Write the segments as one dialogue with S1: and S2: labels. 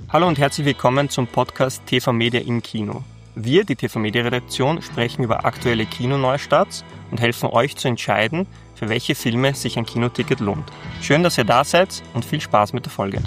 S1: Hallo und herzlich willkommen zum Podcast TV Media im Kino. Wir, die TV Media Redaktion, sprechen über aktuelle Kinoneustarts und helfen euch zu entscheiden, für welche Filme sich ein Kinoticket lohnt. Schön, dass ihr da seid und viel Spaß mit der Folge.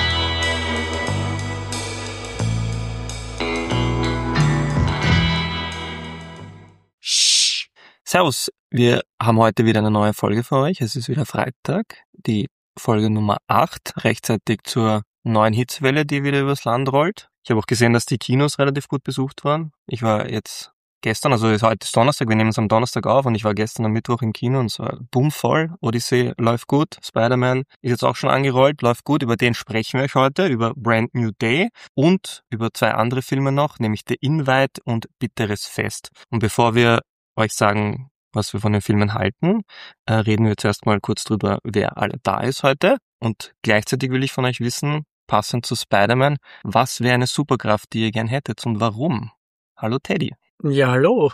S1: Servus, wir haben heute wieder eine neue Folge für euch. Es ist wieder Freitag, die Folge Nummer 8, rechtzeitig zur neuen Hitzwelle, die wieder übers Land rollt. Ich habe auch gesehen, dass die Kinos relativ gut besucht waren. Ich war jetzt gestern, also heute ist Donnerstag, wir nehmen es am Donnerstag auf und ich war gestern am Mittwoch im Kino und es war boomvoll. Odyssey läuft gut, Spider-Man ist jetzt auch schon angerollt, läuft gut. Über den sprechen wir euch heute, über Brand New Day und über 2 andere Filme noch, nämlich The Invite und Bitteres Fest. Und bevor wir euch sagen, was wir von den Filmen halten, reden wir zuerst mal kurz drüber, wer alle da ist heute. Und gleichzeitig will ich von euch wissen, passend zu Spider-Man, was wäre eine Superkraft, die ihr gern hättet und warum? Hallo Teddy.
S2: Ja, hallo.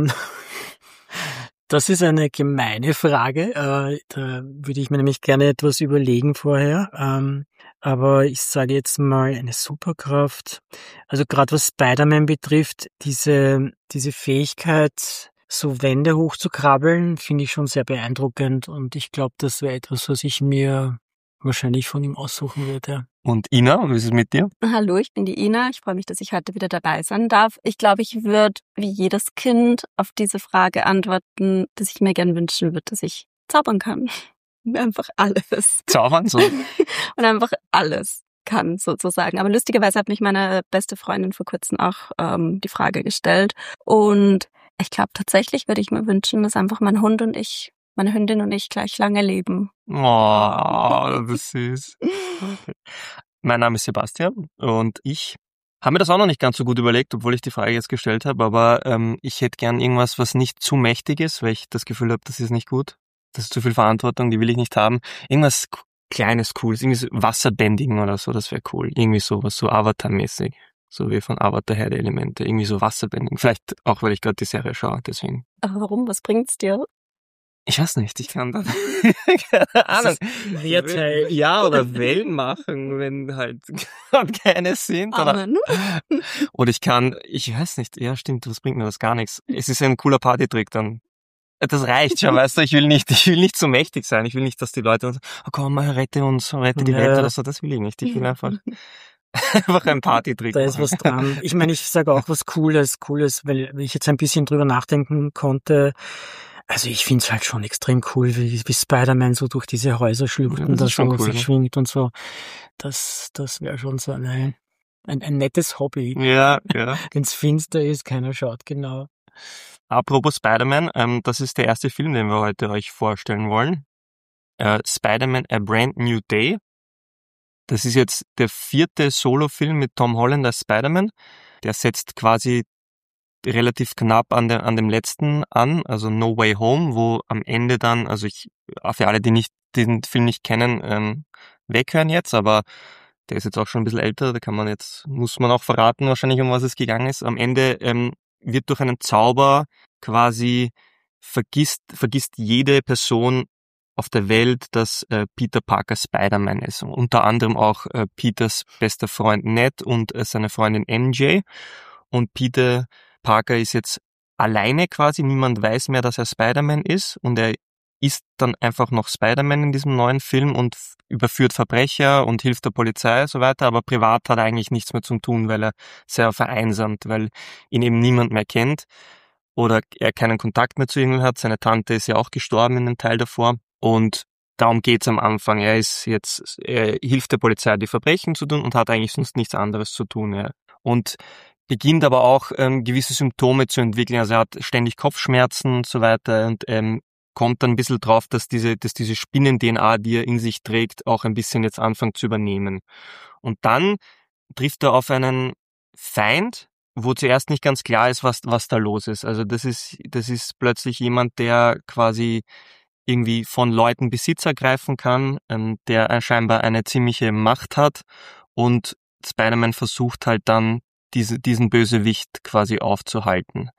S2: Das ist eine gemeine Frage. Da würde ich mir nämlich gerne etwas überlegen vorher. Aber ich sage jetzt mal eine Superkraft. Also gerade was Spider-Man betrifft, diese Fähigkeit, so Wände hochzukrabbeln, finde ich schon sehr beeindruckend. Und ich glaube, das wäre etwas, was ich mir wahrscheinlich von ihm aussuchen würde.
S1: Und Ina, wie ist es mit dir?
S3: Hallo, ich bin die Ina. Ich freue mich, dass ich heute wieder dabei sein darf. Ich glaube, ich würde wie jedes Kind auf diese Frage antworten, dass ich mir gern wünschen würde, dass ich zaubern kann. Einfach alles.
S1: Zaubern so?
S3: Und einfach alles kann, sozusagen. Aber lustigerweise hat mich meine beste Freundin vor kurzem auch die Frage gestellt. Und ich glaube, tatsächlich würde ich mir wünschen, dass einfach meine Hündin und ich gleich lange leben.
S1: Oh, das ist süß. Okay. Mein Name ist Sebastian und ich habe mir das auch noch nicht ganz so gut überlegt, obwohl ich die Frage jetzt gestellt habe, aber ich hätte gern irgendwas, was nicht zu mächtig ist, weil ich das Gefühl habe, das ist nicht gut. Das ist zu viel Verantwortung, die will ich nicht haben. Irgendwas Kleines, Cooles, irgendwie so Wasserbändigen oder so, das wäre cool. Irgendwie sowas, so Avatar-mäßig. So wie von Avatar Herr der Elemente. Irgendwie so Wasserbändigen. Vielleicht auch, weil ich gerade die Serie schaue, deswegen.
S3: Aber warum? Was bringt's dir?
S1: Ich weiß nicht, ich kann da keine Ahnung. Ja, oder Wellen machen, wenn halt keine sind. Oder ich weiß nicht, ja stimmt, was bringt mir das? Gar nichts. Es ist ein cooler Partytrick dann. Das reicht schon, weißt du, ich will nicht so mächtig sein. Ich will nicht, dass die Leute uns, oh komm mal, rette uns, rette die Welt oder so, das will ich nicht. Ich will einfach ein Partytrick
S2: machen. Da ist was dran. Ich meine, ich sage auch was Cooles, weil ich jetzt ein bisschen drüber nachdenken konnte. Also ich finde es halt schon extrem cool, wie Spider-Man so durch diese Häuser schlüpft und das so cool, sich schwingt und so. Das wäre schon so ein nettes Hobby.
S1: Ja.
S2: Wenn es finster ist, keiner schaut genau.
S1: Apropos Spider-Man, das ist der erste Film, den wir heute euch vorstellen wollen. Spider-Man A Brand New Day. Das ist jetzt der 4. Solo-Film mit Tom Holland als Spider-Man. Der setzt quasi relativ knapp an dem letzten an, also No Way Home, wo am Ende dann, also für alle, die den Film nicht kennen, weghören jetzt, aber der ist jetzt auch schon ein bisschen älter, muss man auch verraten wahrscheinlich, um was es gegangen ist. Am Ende wird durch einen Zauber quasi vergisst jede Person auf der Welt, dass Peter Parker Spider-Man ist. Unter anderem auch Peters bester Freund Ned und seine Freundin MJ. Und Peter Parker ist jetzt alleine quasi, niemand weiß mehr, dass er Spider-Man ist und er ist dann einfach noch Spider-Man in diesem neuen Film und überführt Verbrecher und hilft der Polizei und so weiter, aber privat hat er eigentlich nichts mehr zu tun, weil er sehr vereinsamt, weil ihn eben niemand mehr kennt oder er keinen Kontakt mehr zu ihm hat. Seine Tante ist ja auch gestorben in dem Teil davor und darum geht's am Anfang. Er hilft der Polizei, die Verbrechen zu tun und hat eigentlich sonst nichts anderes zu tun. Ja. Und beginnt aber auch gewisse Symptome zu entwickeln. Also er hat ständig Kopfschmerzen und so weiter und kommt dann ein bisschen drauf, dass diese Spinnen-DNA, die er in sich trägt, auch ein bisschen jetzt anfängt zu übernehmen. Und dann trifft er auf einen Feind, wo zuerst nicht ganz klar ist, was da los ist. Also das ist plötzlich jemand, der quasi irgendwie von Leuten Besitz ergreifen kann, der scheinbar eine ziemliche Macht hat und Spider-Man versucht halt dann diesen Bösewicht quasi aufzuhalten.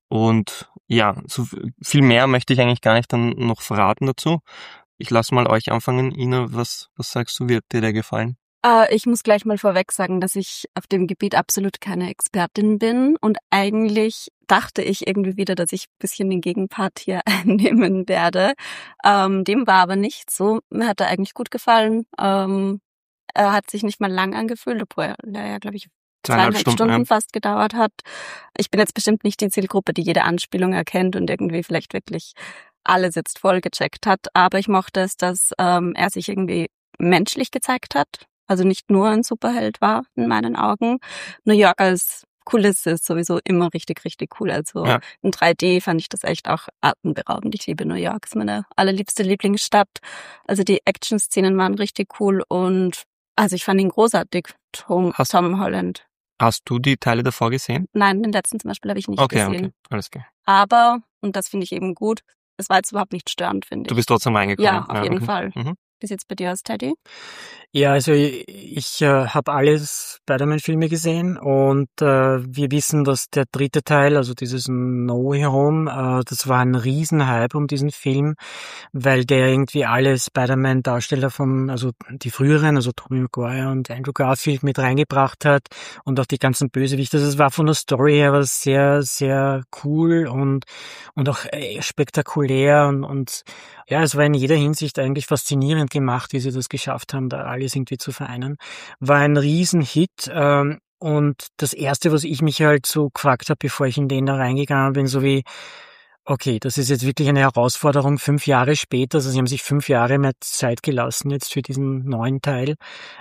S1: Und ja, so viel mehr möchte ich eigentlich gar nicht dann noch verraten dazu. Ich lasse mal euch anfangen. Ina, was sagst du, wird dir der gefallen?
S3: Ich muss gleich mal vorweg sagen, dass ich auf dem Gebiet absolut keine Expertin bin und eigentlich dachte ich irgendwie wieder, dass ich ein bisschen den Gegenpart hier einnehmen werde. Dem war aber nicht so. Mir hat er eigentlich gut gefallen. Er hat sich nicht mal lang angefühlt, obwohl er ja, glaube ich, 2,5 Stunden fast gedauert hat. Ich bin jetzt bestimmt nicht die Zielgruppe, die jede Anspielung erkennt und irgendwie vielleicht wirklich alles jetzt voll gecheckt hat. Aber ich mochte es, dass er sich irgendwie menschlich gezeigt hat. Also nicht nur ein Superheld war in meinen Augen. New York als Kulisse ist sowieso immer richtig, richtig cool. Also in 3D fand ich das echt auch atemberaubend. Ich liebe New York, ist meine allerliebste Lieblingsstadt. Also die Action-Szenen waren richtig cool und also ich fand ihn großartig, Tom Holland.
S1: Hast du die Teile davor gesehen?
S3: Nein, den letzten zum Beispiel habe ich nicht gesehen.
S1: Okay, alles klar.
S3: Aber, und das finde ich eben gut, es war jetzt überhaupt nicht störend, finde ich.
S1: Du bist trotzdem reingekommen?
S3: Ja, auf jeden Fall. Wie sieht's bei dir aus, Teddy?
S2: Ja, also ich habe alle Spider-Man-Filme gesehen und wir wissen, dass der dritte Teil, also dieses No Way Home, das war ein Riesenhype um diesen Film, weil der irgendwie alle Spider-Man-Darsteller also die früheren, also Tobey Maguire und Andrew Garfield mit reingebracht hat und auch die ganzen Bösewichte. Das war von der Story her was sehr, sehr cool und auch spektakulär und ja, es war in jeder Hinsicht eigentlich faszinierend gemacht, wie sie das geschafft haben, da alles irgendwie zu vereinen. War ein Riesenhit. Und das Erste, was ich mich halt so gefragt habe, bevor ich in den da reingegangen bin, so wie, okay, das ist jetzt wirklich eine Herausforderung 5 Jahre später. Also sie haben sich 5 Jahre mehr Zeit gelassen jetzt für diesen neuen Teil.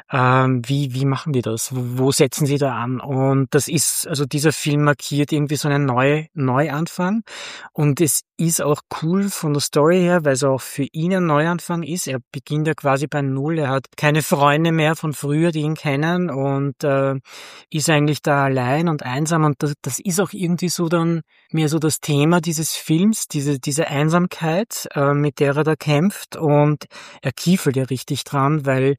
S2: Wie machen die das? Wo setzen sie da an? Und das ist, also dieser Film markiert irgendwie so einen Neuanfang. Und es ist auch cool von der Story her, weil es auch für ihn ein Neuanfang ist. Er beginnt ja quasi bei Null. Er hat keine Freunde mehr von früher, die ihn kennen und ist eigentlich da allein und einsam. Und das ist auch irgendwie so dann mehr so das Thema dieses Films, diese Einsamkeit, mit der er da kämpft. Und er kiefelt ja richtig dran, weil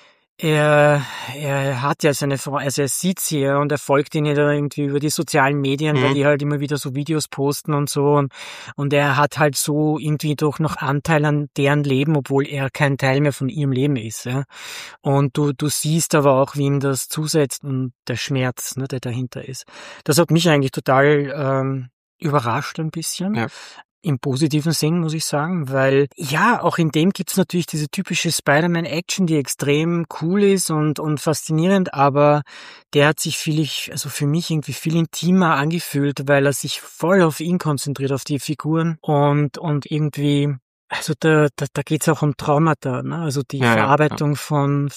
S2: er hat ja seine Frau, also er sieht sie ja und er folgt ihnen da irgendwie über die sozialen Medien, weil die halt immer wieder so Videos posten und so und er hat halt so irgendwie doch noch Anteil an deren Leben, obwohl er kein Teil mehr von ihrem Leben ist, ja. Und du siehst aber auch, wie ihm das zusetzt und der Schmerz, ne, der dahinter ist. Das hat mich eigentlich total überrascht ein bisschen. Ja. Im positiven Sinn, muss ich sagen, weil ja, auch in dem gibt's natürlich diese typische Spider-Man-Action, die extrem cool ist und faszinierend, aber der hat sich für mich irgendwie viel intimer angefühlt, weil er sich voll auf ihn konzentriert, auf die Figuren und irgendwie, also da geht's auch um Traumata, ne? Also die Verarbeitung von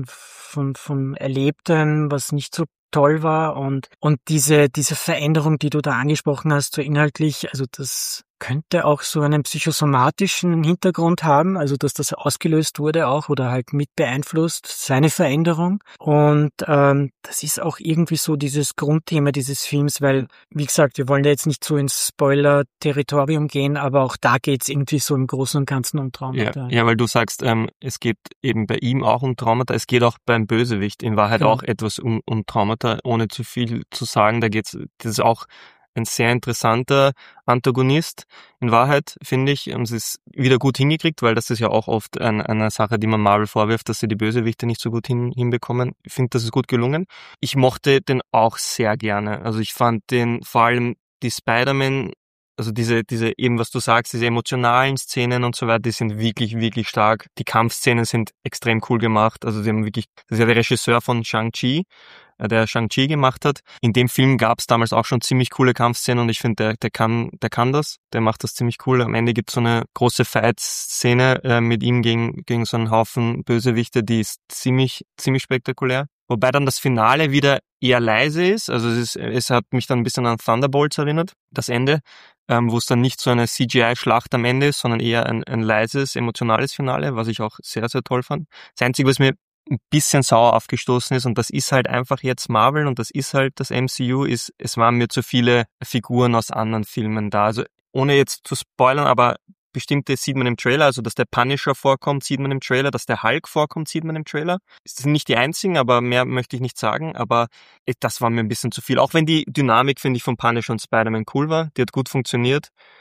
S2: Erlebten, was nicht so toll war und diese Veränderung, die du da angesprochen hast, so inhaltlich, also das könnte auch so einen psychosomatischen Hintergrund haben, also dass das ausgelöst wurde auch oder halt mit beeinflusst, seine Veränderung. Und das ist auch irgendwie so dieses Grundthema dieses Films, weil, wie gesagt, wir wollen ja jetzt nicht so ins Spoiler-Territorium gehen, aber auch da geht's irgendwie so im Großen und Ganzen um Traumata.
S1: Ja, weil du sagst, es geht eben bei ihm auch um Traumata, es geht auch beim Bösewicht in Wahrheit auch etwas um Traumata, ohne zu viel zu sagen. Das ist auch ein sehr interessanter Antagonist. In Wahrheit, finde ich, haben sie es wieder gut hingekriegt, weil das ist ja auch oft eine Sache, die man Marvel vorwirft, dass sie die Bösewichte nicht so gut hinbekommen. Ich finde, das ist gut gelungen. Ich mochte den auch sehr gerne. Also ich fand den, vor allem die Spider-Man, also diese eben, was du sagst, diese emotionalen Szenen und so weiter, die sind wirklich, wirklich stark. Die Kampfszenen sind extrem cool gemacht. Also sie haben wirklich, das ist ja der Regisseur von Shang-Chi, der Shang-Chi gemacht hat. In dem Film gab es damals auch schon ziemlich coole Kampfszenen und ich finde, der kann das, der macht das ziemlich cool. Am Ende gibt es so eine große Fight-Szene mit ihm gegen so einen Haufen Bösewichte, die ist ziemlich spektakulär. Wobei dann das Finale wieder eher leise ist, also es hat mich dann ein bisschen an Thunderbolts erinnert, das Ende, wo es dann nicht so eine CGI-Schlacht am Ende ist, sondern eher ein leises, emotionales Finale, was ich auch sehr, sehr toll fand. Das Einzige, was mir ein bisschen sauer aufgestoßen ist, und das ist halt einfach jetzt Marvel und das ist halt das MCU, es waren mir zu viele Figuren aus anderen Filmen da. Also ohne jetzt zu spoilern, aber bestimmte sieht man im Trailer, also dass der Punisher vorkommt, sieht man im Trailer, dass der Hulk vorkommt, sieht man im Trailer. Das sind nicht die einzigen, aber mehr möchte ich nicht sagen, aber das war mir ein bisschen zu viel. Auch wenn die Dynamik, finde ich, von Punisher und Spider-Man cool war, die hat gut funktioniert.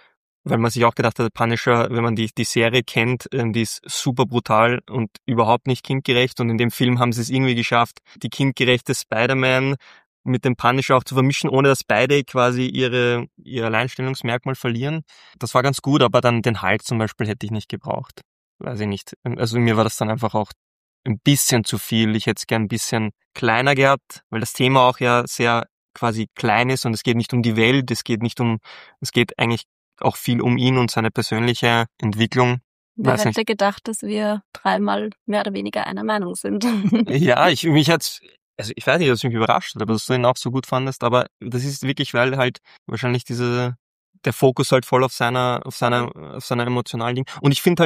S1: weil man sich auch gedacht hat, Punisher, wenn man die Serie kennt, die ist super brutal und überhaupt nicht kindgerecht, und in dem Film haben sie es irgendwie geschafft, die kindgerechte Spider-Man mit dem Punisher auch zu vermischen, ohne dass beide quasi ihr Alleinstellungsmerkmal verlieren. Das war ganz gut, aber dann den Hulk zum Beispiel hätte ich nicht gebraucht. Weiß ich nicht. Also mir war das dann einfach auch ein bisschen zu viel. Ich hätte es gern ein bisschen kleiner gehabt, weil das Thema auch ja sehr quasi klein ist und es geht nicht um die Welt, es geht eigentlich auch viel um ihn und seine persönliche Entwicklung.
S3: Wer hätte gedacht, dass wir dreimal mehr oder weniger einer Meinung sind?
S1: Ja, ich weiß nicht, dass es mich überrascht hat, aber dass du ihn auch so gut fandest, aber das ist wirklich, weil halt wahrscheinlich der Fokus halt voll auf seiner emotionalen Ding. Und ich finde,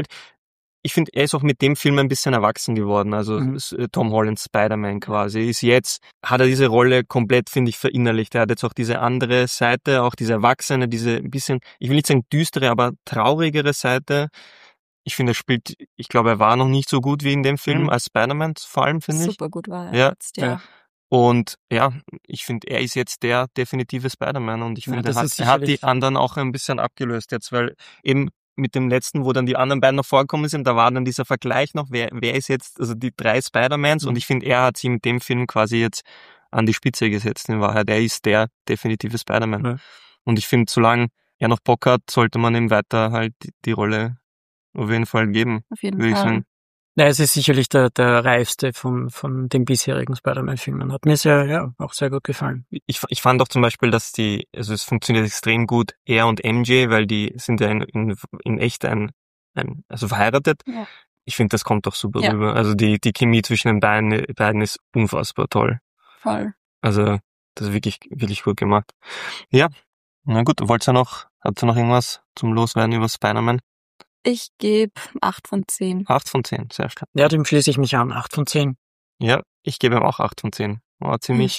S1: er ist auch mit dem Film ein bisschen erwachsen geworden. Also Tom Holland Spider-Man quasi hat er diese Rolle komplett, finde ich, verinnerlicht. Er hat jetzt auch diese andere Seite, auch diese erwachsene, diese ein bisschen, ich will nicht sagen düstere, aber traurigere Seite. Ich finde, ich glaube, er war noch nicht so gut wie in dem Film als Spider-Man, vor allem, finde ich.
S3: Super gut war er jetzt,
S1: ja. Und ja, ich finde, er ist jetzt der definitive Spider-Man, und ich finde, er hat die anderen auch ein bisschen abgelöst jetzt, weil eben mit dem letzten, wo dann die anderen beiden noch vorgekommen sind, da war dann dieser Vergleich noch, wer ist jetzt, also die 3 Spider-Mans, und ich finde, er hat sie mit dem Film quasi jetzt an die Spitze gesetzt in Wahrheit. Er ist der definitive Spider-Man. Ja. Und ich finde, solange er noch Bock hat, sollte man ihm weiter halt die Rolle auf jeden Fall geben.
S3: Auf jeden Fall.
S2: Ja, es ist sicherlich der reifste von den bisherigen Spider-Man-Filmen. Hat mir auch sehr gut gefallen.
S1: Ich fand auch zum Beispiel, dass es funktioniert extrem gut, er und MJ, weil die sind ja in echt also verheiratet. Ja. Ich finde, das kommt doch super rüber. Also die Chemie zwischen den beiden ist unfassbar toll.
S3: Voll.
S1: Also das ist wirklich, wirklich gut gemacht. Ja, na gut, habt ihr noch irgendwas zum Loswerden über Spider-Man?
S3: Ich gebe 8 von 10.
S1: 8 von 10, sehr stark.
S2: Ja, dem schließe ich mich an, 8 von 10.
S1: Ja, ich gebe ihm auch 8 von 10. War ziemlich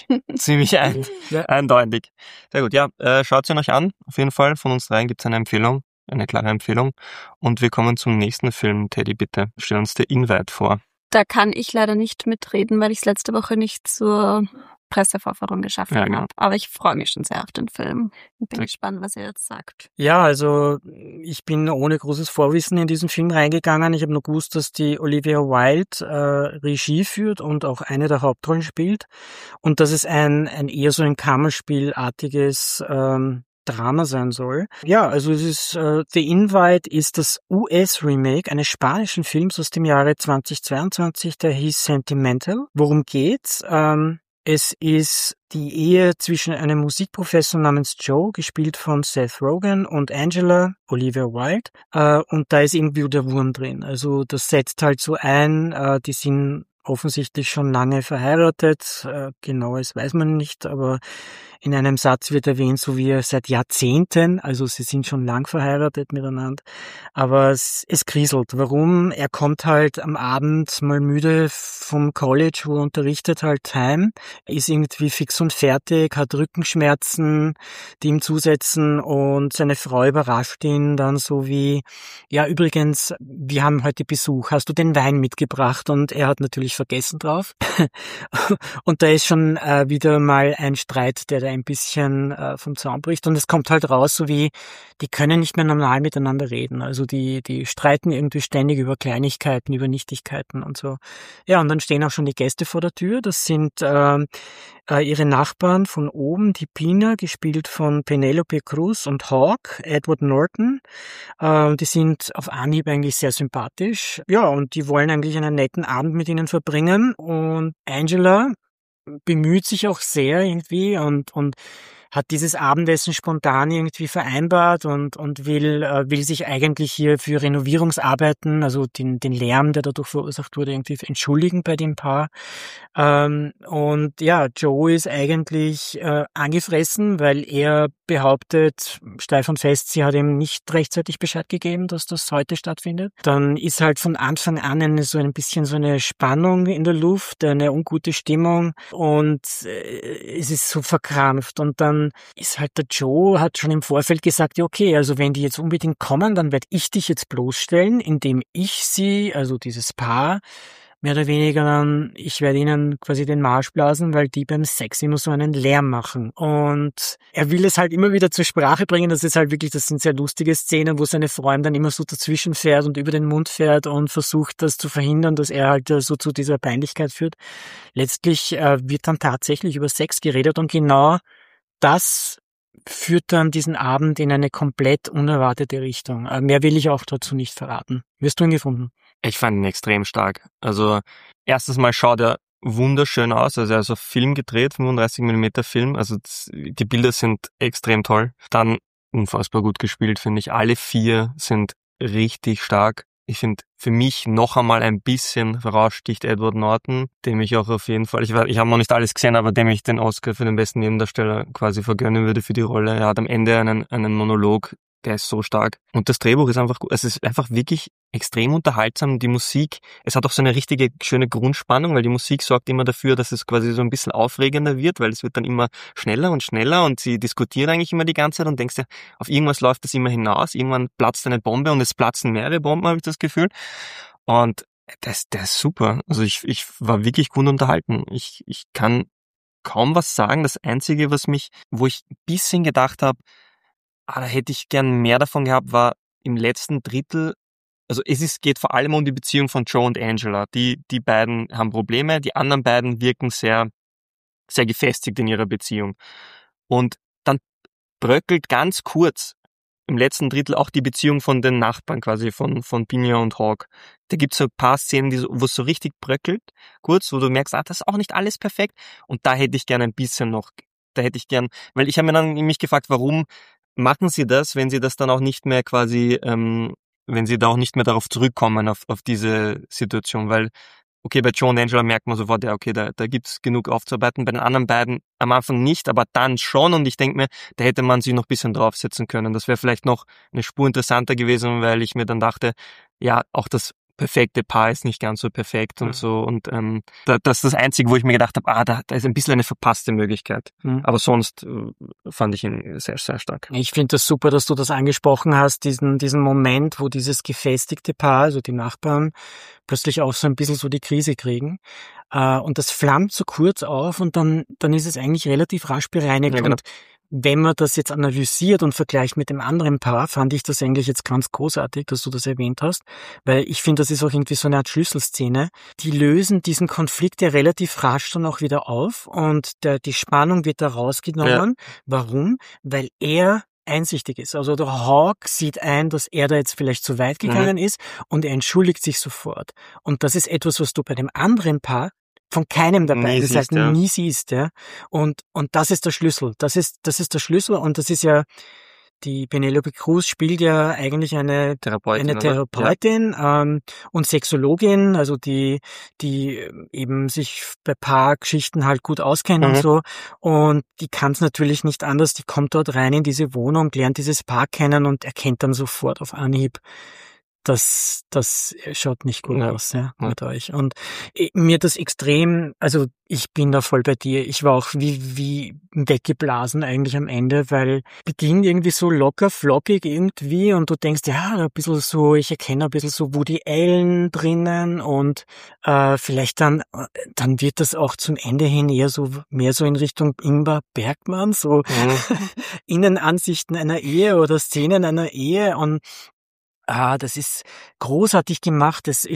S1: eindeutig. Sehr gut, ja, schaut ihn euch an. Auf jeden Fall, von uns dreien gibt es eine klare Empfehlung. Und wir kommen zum nächsten Film. Teddy, bitte, stell uns The Invite vor.
S3: Da kann ich leider nicht mitreden, weil ich es letzte Woche nicht zur Pressevorführung geschafft habe. Aber ich freue mich schon sehr auf den Film. Ich bin gespannt, was ihr jetzt sagt.
S2: Ja, also ich bin ohne großes Vorwissen in diesen Film reingegangen. Ich habe nur gewusst, dass die Olivia Wilde Regie führt und auch eine der Hauptrollen spielt. Und dass es ein eher so ein Kammerspielartiges Drama sein soll. Ja, also es ist The Invite ist das US-Remake eines spanischen Films aus dem Jahre 2022, der hieß Sentimental. Worum geht's? Es ist die Ehe zwischen einem Musikprofessor namens Joe, gespielt von Seth Rogen, und Angela, Olivia Wilde. Und da ist irgendwie der Wurm drin. Also das setzt halt so ein, die sind offensichtlich schon lange verheiratet. Genaues weiß man nicht, aber in einem Satz wird erwähnt, so wie seit Jahrzehnten, also sie sind schon lang verheiratet miteinander, aber es kriselt. Warum? Er kommt halt am Abend mal müde vom College, wo er unterrichtet, halt heim, ist irgendwie fix und fertig, hat Rückenschmerzen, die ihm zusetzen, und seine Frau überrascht ihn dann so wie, ja übrigens, wir haben heute Besuch, hast du den Wein mitgebracht? Und er hat natürlich vergessen drauf. Und da ist schon wieder mal ein Streit, der ein bisschen vom Zaun bricht, und es kommt halt raus, so wie, die können nicht mehr normal miteinander reden, also die streiten irgendwie ständig über Kleinigkeiten, über Nichtigkeiten und so. Ja, und dann stehen auch schon die Gäste vor der Tür, das sind ihre Nachbarn von oben, die Pina, gespielt von Penelope Cruz, und Hawk, Edward Norton, die sind auf Anhieb eigentlich sehr sympathisch, ja, und die wollen eigentlich einen netten Abend mit ihnen verbringen, und Angela bemüht sich auch sehr irgendwie und hat dieses Abendessen spontan irgendwie vereinbart und will sich eigentlich hier für Renovierungsarbeiten, also den Lärm, der dadurch verursacht wurde, irgendwie entschuldigen bei dem Paar. Und ja, Joe ist eigentlich angefressen, weil er behauptet, steif und fest, sie hat ihm nicht rechtzeitig Bescheid gegeben, dass das heute stattfindet. Dann ist halt von Anfang an ein bisschen so eine Spannung in der Luft, eine ungute Stimmung, und es ist so verkrampft. Und dann ist halt der Joe, hat schon im Vorfeld gesagt, ja okay, also wenn die jetzt unbedingt kommen, dann werde ich dich jetzt bloßstellen, indem ich sie, also dieses Paar, mehr oder weniger dann, ich werde ihnen quasi den Marsch blasen, weil die beim Sex immer so einen Lärm machen. Und er will es halt immer wieder zur Sprache bringen. Das sind sehr lustige Szenen, wo seine Freundin dann immer so dazwischen fährt und über den Mund fährt und versucht, das zu verhindern, dass er halt so zu dieser Peinlichkeit führt. Letztlich wird dann tatsächlich über Sex geredet und genau das führt dann diesen Abend in eine komplett unerwartete Richtung. Mehr will ich auch dazu nicht verraten. Wirst du ihn gefunden?
S1: Ich fand ihn extrem stark. Also, erstes Mal schaut er wunderschön aus. Also, er ist auf Film gedreht, 35mm Film. Also, die Bilder sind extrem toll. Dann unfassbar gut gespielt, finde ich. Alle 4 sind richtig stark. Ich finde, für mich noch einmal ein bisschen heraussticht Edward Norton, dem ich auch auf jeden Fall, ich habe noch nicht alles gesehen, aber dem ich den Oscar für den besten Nebendarsteller quasi vergönnen würde für die Rolle. Er hat am Ende einen Monolog, der ist so stark. Und das Drehbuch ist einfach gut. Es ist einfach wirklich extrem unterhaltsam. Die Musik, es hat auch so eine richtige schöne Grundspannung, weil die Musik sorgt immer dafür, dass es quasi so ein bisschen aufregender wird, weil es wird dann immer schneller und sie diskutieren eigentlich immer die ganze Zeit und denkst dir, auf irgendwas läuft das immer hinaus. Irgendwann platzt eine Bombe und es platzen mehrere Bomben, habe ich das Gefühl. Und der ist super. Also ich war wirklich gut unterhalten. Ich kann kaum was sagen. Das Einzige, wo ich ein bisschen gedacht habe, da hätte ich gern mehr davon gehabt, war im letzten Drittel, also geht vor allem um die Beziehung von Joe und Angela. Die beiden haben Probleme, die anderen beiden wirken sehr, sehr gefestigt in ihrer Beziehung. Und dann bröckelt ganz kurz im letzten Drittel auch die Beziehung von den Nachbarn quasi, von Binia und Hawk. Da gibt's so ein paar Szenen, wo es so richtig bröckelt, kurz, wo du merkst, das ist auch nicht alles perfekt. Und da hätte ich gern ein bisschen noch, weil ich habe mir dann mich gefragt, warum machen sie das, wenn sie das dann auch nicht mehr quasi, wenn sie da auch nicht mehr darauf zurückkommen, auf diese Situation, weil, okay, bei Joe und Angela merkt man sofort, ja, okay, da gibt's genug aufzuarbeiten, bei den anderen beiden am Anfang nicht, aber dann schon, und ich denke mir, da hätte man sich noch ein bisschen draufsetzen können. Das wäre vielleicht noch eine Spur interessanter gewesen, weil ich mir dann dachte, ja, auch das perfekte Paar ist nicht ganz so perfekt und so, und das ist das Einzige, wo ich mir gedacht habe, da ist ein bisschen eine verpasste Möglichkeit. Aber sonst fand ich ihn sehr, sehr stark.
S2: Ich finde das super, dass du das angesprochen hast, diesen Moment, wo dieses gefestigte Paar, also die Nachbarn, plötzlich auch so ein bisschen so die Krise kriegen. Und das flammt so kurz auf und dann ist es eigentlich relativ rasch bereinigt. Ja, genau. Und wenn man das jetzt analysiert und vergleicht mit dem anderen Paar, fand ich das eigentlich jetzt ganz großartig, dass du das erwähnt hast, weil ich finde, das ist auch irgendwie so eine Art Schlüsselszene. Die lösen diesen Konflikt ja relativ rasch dann auch wieder auf und die Spannung wird da rausgenommen. Ja. Warum? Weil er einsichtig ist. Also der Hawk sieht ein, dass er da jetzt vielleicht zu weit gegangen ist und er entschuldigt sich sofort. Und das ist etwas, was du bei dem anderen Paar von keinem dabei, das heißt nie siehst, ja. Und das ist der Schlüssel. Das ist der Schlüssel und das ist ja, die Penelope Cruz spielt ja eigentlich eine Therapeutin und Sexologin, also die eben sich bei Paargeschichten halt gut auskennt und so. Und die kann es natürlich nicht anders. Die kommt dort rein in diese Wohnung, lernt dieses Paar kennen und erkennt dann sofort auf Anhieb, das schaut nicht gut aus, ja, mit euch. Und mir das extrem, also ich bin da voll bei dir. Ich war auch wie weggeblasen eigentlich am Ende, weil beginnt irgendwie so locker, flockig irgendwie und du denkst, ja, ein bisschen so, ich erkenne ein bisschen so Woody Allen drinnen und vielleicht dann wird das auch zum Ende hin eher so, mehr so in Richtung Ingmar Bergmann, so Innenansichten einer Ehe oder Szenen einer Ehe und das ist großartig gemacht. Es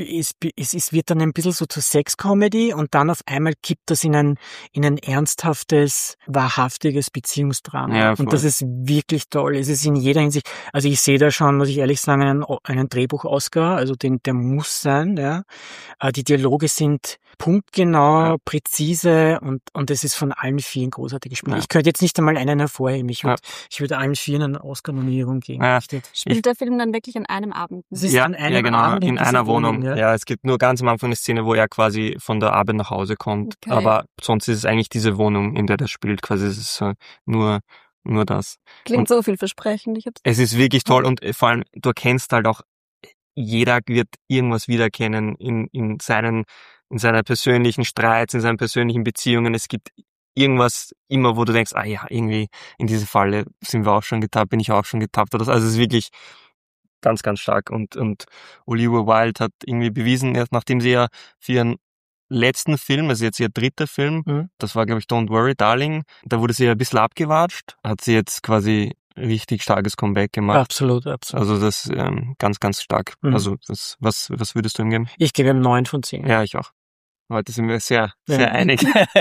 S2: wird dann ein bisschen so zur Sex-Comedy und dann auf einmal kippt das in ein ernsthaftes, wahrhaftiges Beziehungsdrama. Ja, und das ist wirklich toll. Es ist in jeder Hinsicht, also ich sehe da schon, muss ich ehrlich sagen, einen Drehbuch-Oscar, also der muss sein, ja. Die Dialoge sind punktgenau, präzise und es ist von allen 4 großartig gespielt. Ja. Ich könnte jetzt nicht einmal einen hervorheben. Ich würde allen 4 eine Oscar-Nominierung geben. Ja.
S3: Spielt der Film dann wirklich an einem Abend?
S1: An einem Abend in einer Wohnung. Ja, es gibt nur ganz am Anfang eine Szene, wo er quasi von der Arbeit nach Hause kommt. Okay. Aber sonst ist es eigentlich diese Wohnung, in der das spielt. Quasi es ist nur das.
S3: Klingt so vielversprechend.
S1: Es ist wirklich toll und vor allem, du erkennst halt auch, jeder wird irgendwas wiedererkennen in seinen persönlichen Streits, in seinen persönlichen Beziehungen. Es gibt irgendwas immer, wo du denkst, irgendwie in diese Falle bin ich auch schon getappt oder so. Also es ist wirklich ganz, ganz stark. Und Olivia Wilde hat irgendwie bewiesen, erst nachdem sie ja für ihren letzten Film, also jetzt ihr dritter Film, das war, glaube ich, Don't Worry, Darling, da wurde sie ja ein bisschen abgewatscht, hat sie jetzt quasi richtig starkes Comeback gemacht.
S2: Absolut.
S1: Also das ganz, ganz stark. Also was würdest du ihm geben?
S2: Ich gebe ihm 9 von 10.
S1: Ja, ich auch. Heute sind wir sehr, sehr einig.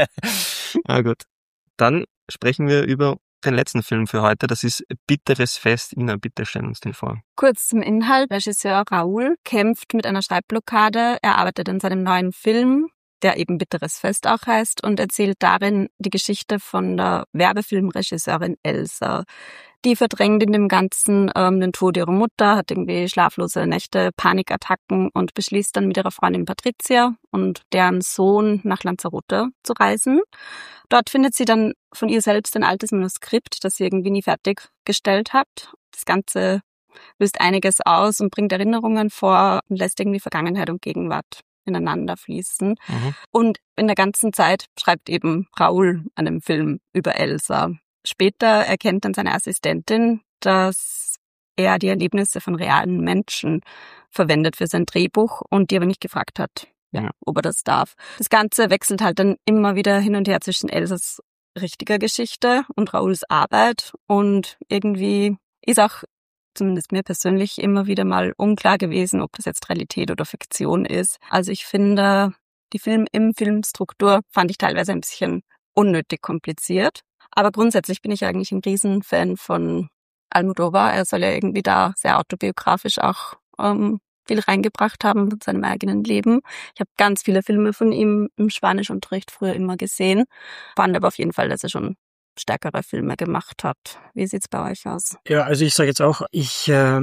S1: Na gut. Dann sprechen wir über den letzten Film für heute. Das ist Bitteres Fest. Ina, bitte stellen uns den vor.
S3: Kurz zum Inhalt. Regisseur Raoul kämpft mit einer Schreibblockade. Er arbeitet an seinem neuen Film, der eben Bitteres Fest auch heißt, und erzählt darin die Geschichte von der Werbefilmregisseurin Elsa. Die verdrängt in dem Ganzen den Tod ihrer Mutter, hat irgendwie schlaflose Nächte, Panikattacken und beschließt dann mit ihrer Freundin Patricia und deren Sohn nach Lanzarote zu reisen. Dort findet sie dann von ihr selbst ein altes Manuskript, das sie irgendwie nie fertiggestellt hat. Das Ganze löst einiges aus und bringt Erinnerungen vor und lässt irgendwie Vergangenheit und Gegenwart ineinander fließen. Und in der ganzen Zeit schreibt eben Raoul an dem Film über Elsa. Später erkennt dann seine Assistentin, dass er die Erlebnisse von realen Menschen verwendet für sein Drehbuch und die aber nicht gefragt hat, ob er das darf. Das Ganze wechselt halt dann immer wieder hin und her zwischen Elsas richtiger Geschichte und Raouls Arbeit und irgendwie ist auch zumindest mir persönlich immer wieder mal unklar gewesen, ob das jetzt Realität oder Fiktion ist. Also ich finde, die Filmstruktur fand ich teilweise ein bisschen unnötig kompliziert. Aber grundsätzlich bin ich eigentlich ein Riesenfan von Almodóvar. Er soll ja irgendwie da sehr autobiografisch auch viel reingebracht haben mit seinem eigenen Leben. Ich habe ganz viele Filme von ihm im Spanischunterricht früher immer gesehen. Fand aber auf jeden Fall, dass er schon stärkere Filme gemacht hat. Wie sieht's bei euch aus?
S2: Ja, also ich sage jetzt auch, ich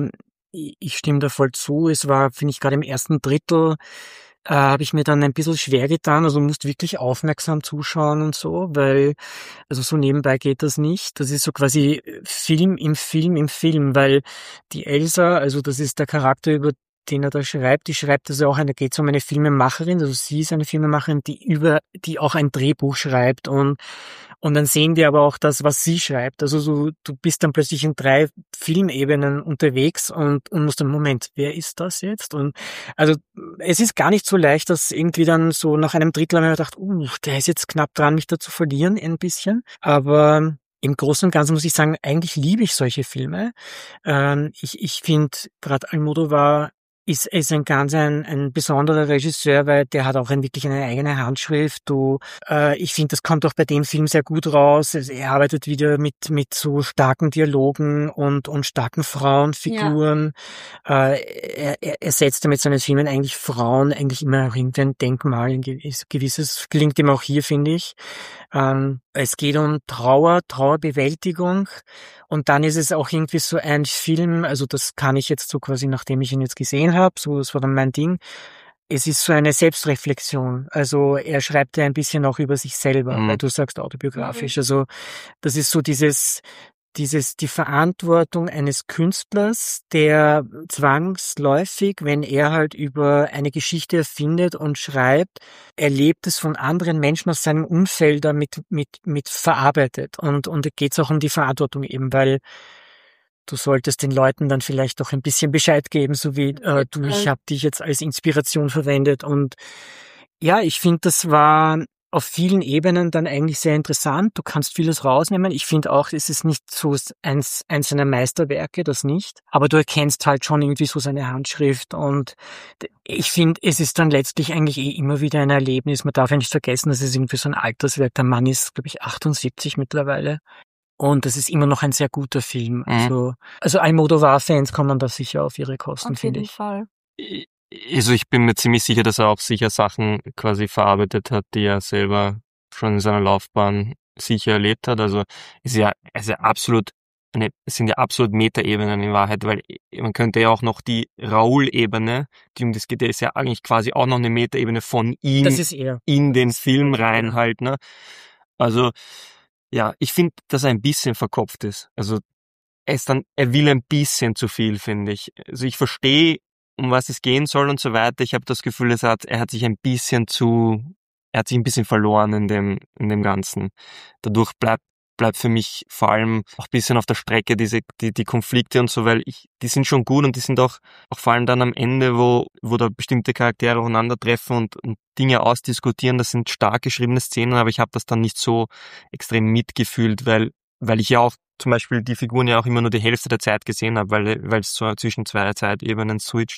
S2: stimme da voll zu. Es war, finde ich, gerade im ersten Drittel habe ich mir dann ein bisschen schwer getan. Also musst wirklich aufmerksam zuschauen und so, weil also so nebenbei geht das nicht. Das ist so quasi Film im Film im Film, weil die Elsa, also das ist der Charakter, über den er da schreibt, die schreibt also auch da geht es um eine Filmemacherin, also sie ist eine Filmemacherin, die auch ein Drehbuch schreibt und dann sehen wir aber auch das, was sie schreibt. Also du bist dann plötzlich in 3 Filmebenen unterwegs und musst dann, Moment, wer ist das jetzt? Und also es ist gar nicht so leicht, dass irgendwie dann so nach einem Drittel haben wir gedacht, der ist jetzt knapp dran, mich da zu verlieren, ein bisschen. Aber im Großen und Ganzen muss ich sagen, eigentlich liebe ich solche Filme. Ich finde, gerade Almodóvar ist ein besonderer Regisseur, weil der hat auch wirklich eine eigene Handschrift. Ich finde, das kommt auch bei dem Film sehr gut raus. Also er arbeitet wieder mit so starken Dialogen und starken Frauenfiguren. Ja. Er setzt damit seinen Filmen eigentlich Frauen eigentlich immer auch irgendwie ein Denkmal, ein gewisses, gelingt ihm auch hier, finde ich. Es geht um Trauerbewältigung. Und dann ist es auch irgendwie so ein Film, also das kann ich jetzt so quasi, nachdem ich ihn jetzt gesehen habe, so, das war dann mein Ding. Es ist so eine Selbstreflexion. Also er schreibt ja ein bisschen auch über sich selber, weil du sagst autobiografisch. Also das ist so die Verantwortung eines Künstlers, der zwangsläufig, wenn er halt über eine Geschichte erfindet und schreibt, erlebt es von anderen Menschen aus seinem Umfeld damit verarbeitet. Und da geht es auch um die Verantwortung eben, weil du solltest den Leuten dann vielleicht doch ein bisschen Bescheid geben, so wie ich habe dich jetzt als Inspiration verwendet. Und ja, ich finde, das war auf vielen Ebenen dann eigentlich sehr interessant. Du kannst vieles rausnehmen. Ich finde auch, es ist nicht so eins seiner Meisterwerke, das nicht. Aber du erkennst halt schon irgendwie so seine Handschrift. Und ich finde, es ist dann letztlich eigentlich immer wieder ein Erlebnis. Man darf ja nicht vergessen, das ist irgendwie so ein Alterswerk. Der Mann ist, glaube ich, 78 mittlerweile. Und das ist immer noch ein sehr guter Film. Also Almodóvar-Fans kommen da sicher auf ihre Kosten, finde ich.
S3: Auf jeden Fall.
S1: Also ich bin mir ziemlich sicher, dass er auch sicher Sachen quasi verarbeitet hat, die er selber schon in seiner Laufbahn sicher erlebt hat. Also es sind ja absolut Metaebenen in Wahrheit, weil man könnte ja auch noch die Raoul-Ebene, die um das geht, ist ja eigentlich quasi auch noch eine Metaebene von ihm in den Film rein halt, ne? Also ja, ich finde, dass er ein bisschen verkopft ist. Also er will ein bisschen zu viel, finde ich. Also ich verstehe, um was es gehen soll und so weiter. Ich habe das Gefühl, er hat sich ein bisschen verloren in dem Ganzen. Dadurch bleibt für mich vor allem auch ein bisschen auf der Strecke, die Konflikte und so, weil die sind schon gut und die sind auch vor allem dann am Ende, wo da bestimmte Charaktere aufeinandertreffen und Dinge ausdiskutieren. Das sind stark geschriebene Szenen, aber ich habe das dann nicht so extrem mitgefühlt, weil ich ja auch zum Beispiel die Figuren ja auch immer nur die Hälfte der Zeit gesehen habe, weil es so zwischen zwei Zeitebenen switcht.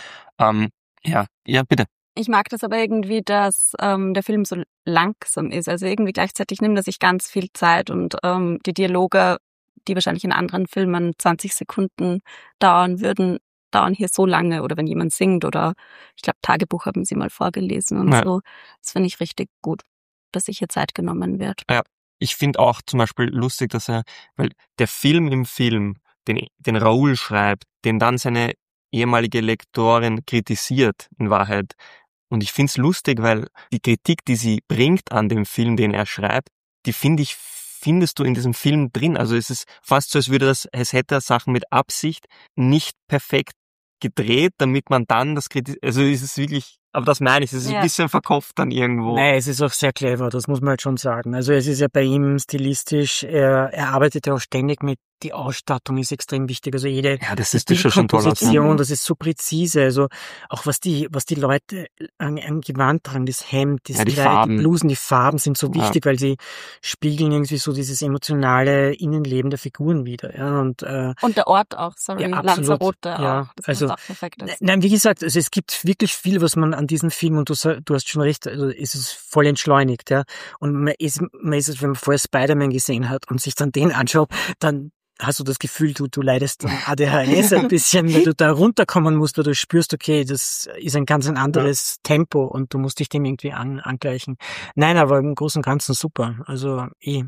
S1: Ja, bitte.
S3: Ich mag das aber irgendwie, dass der Film so langsam ist. Also irgendwie gleichzeitig nimmt er sich ganz viel Zeit und die Dialoge, die wahrscheinlich in anderen Filmen 20 Sekunden dauern würden, dauern hier so lange. Oder wenn jemand singt oder ich glaube Tagebuch haben sie mal vorgelesen und so. Das finde ich richtig gut, dass sich hier Zeit genommen wird.
S1: Ja, ich finde auch zum Beispiel lustig, weil der Film im Film, den Raoul schreibt, den dann seine ehemalige Lektorin kritisiert, in Wahrheit. Und ich find's lustig, weil die Kritik, die sie bringt an dem Film, den er schreibt, die findest du in diesem Film drin. Also es ist fast so, als hätte er Sachen mit Absicht nicht perfekt gedreht, damit man dann also es ist wirklich, aber das meine ich, es ist ein bisschen verkopft dann irgendwo.
S2: Nein, es ist auch sehr clever, das muss man halt schon sagen. Also es ist ja bei ihm stilistisch, er arbeitet ja auch ständig mit, die Ausstattung ist extrem wichtig, also jede
S1: das ist schon toll aus.
S2: Das ist so präzise, also auch was die Leute an Gewand tragen, das Hemd, das Kleid, die Blusen, die Farben sind so wichtig, weil sie spiegeln irgendwie so dieses emotionale Innenleben der Figuren wider. Ja, und
S3: der Ort auch, Lanzarote
S2: ja,
S3: auch,
S2: also
S3: auch perfekt ist.
S2: Nein, wie gesagt, also es gibt wirklich viel, was man an diesem Film, und du hast schon recht, also es ist voll entschleunigt, ja. Und man ist, wenn man vorher Spider-Man gesehen hat und sich dann den anschaut, dann hast du das Gefühl, du leidest an ADHS ein bisschen, weil du da runterkommen musst, weil du spürst, okay, das ist ein ganz anderes Tempo und du musst dich dem irgendwie angleichen. Nein, aber im Großen und Ganzen super. Also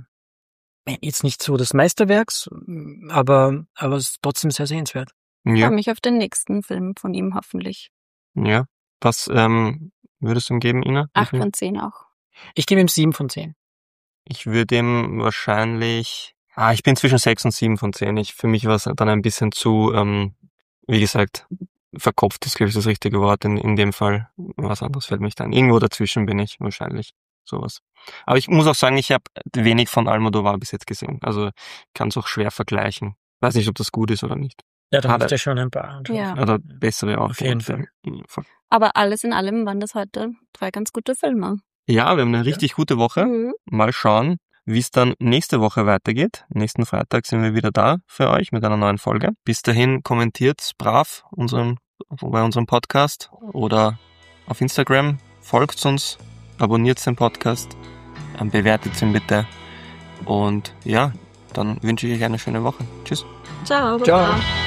S2: jetzt nicht so das Meisterwerks, aber es ist trotzdem sehr sehenswert.
S3: Ich freue mich auf den nächsten Film von ihm hoffentlich.
S1: Ja. Was würdest du ihm geben, Ina?
S3: 8 von 10 auch.
S2: Ich gebe ihm 7 von 10.
S1: Ich würde ihm wahrscheinlich... ich bin zwischen 6 und 7 von 10. Für mich war es dann ein bisschen zu, wie gesagt, verkopft ist, glaube ich, das richtige Wort in dem Fall. Was anderes fällt mich dann. Irgendwo dazwischen bin ich wahrscheinlich. Sowas. Aber ich muss auch sagen, ich habe wenig von Almodovar bis jetzt gesehen. Also kann es auch schwer vergleichen. Weiß nicht, ob das gut ist oder nicht.
S2: Ja, da hast du schon ein paar.
S3: Ja.
S1: Oder bessere auch.
S2: Auf jeden Fall.
S3: Aber alles in allem waren das heute 3 ganz gute Filme.
S1: Ja, wir haben eine richtig gute Woche.
S3: Mhm.
S1: Mal schauen, wie es dann nächste Woche weitergeht. Nächsten Freitag sind wir wieder da für euch mit einer neuen Folge. Bis dahin kommentiert brav bei unserem Podcast oder auf Instagram. Folgt uns, abonniert den Podcast, bewertet ihn bitte. Und ja, dann wünsche ich euch eine schöne Woche. Tschüss.
S3: Ciao.
S2: Ciao.